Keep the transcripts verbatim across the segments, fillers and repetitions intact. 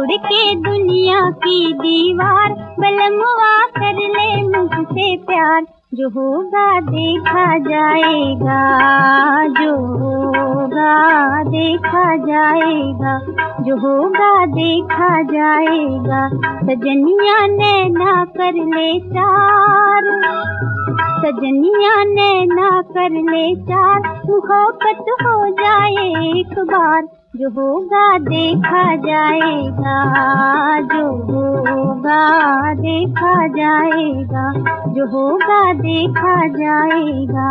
तोड़ के दुनिया की दीवार, बलमवा कर ले मुझसे प्यार। जो होगा देखा जाएगा, जो होगा देखा जाएगा, जो होगा देखा जाएगा। सजनिया नैना कर ले चार, सजनिया नैना कर ले चार, मुहब्बत हो जाए एक बार। जो होगा देखा जाएगा, जो होगा देखा जाएगा, जो होगा देखा जाएगा।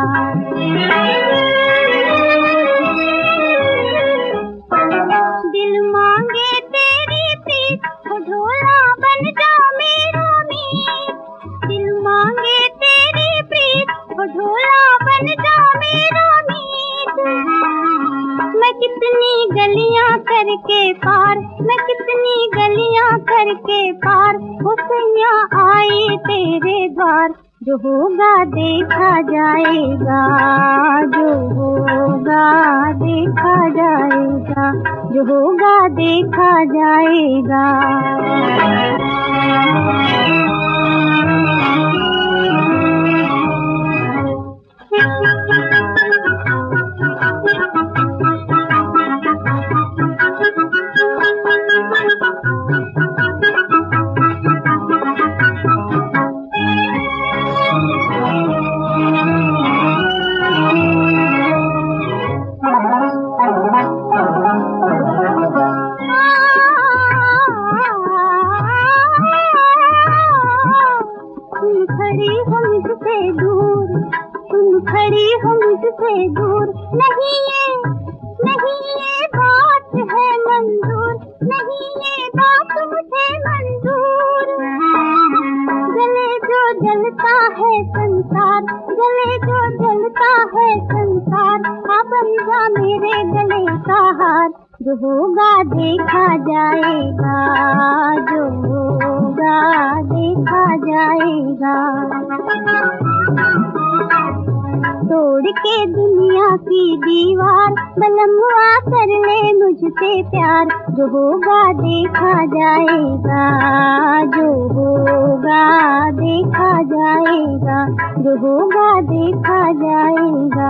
दिल मांगे तेरी प्रीत, वो ढोला बन जा मेरा मीत। दिल मांगे तेरी प्रीत, वो ढोला बन जा मेरा मीत। मैं कितनी गलियां करके पार, मैं कितनी गलियां करके पार, वो सैया आई तेरे द्वार। जो होगा देखा जाएगा, जो होगा देखा जाएगा, जो होगा देखा जाएगा। खड़ी हो मुझसे दूर, तुम खड़ी हो मुझसे दूर। नहीं ये नहीं ये बात है मंजूर, नहीं ये बात मुझे मंजूर। जले जो जलता है संसार, जले जो जलता है संसार, आ बन जा मेरे गले का हार। जो होगा देखा जाएगा, जो होगा देखा जाएगा। तोड़ के दुनिया की दीवार, बलमवा कर ले मुझसे प्यार। जो होगा देखा जाएगा, जो होगा देखा जाएगा, जो होगा देखा जाएगा।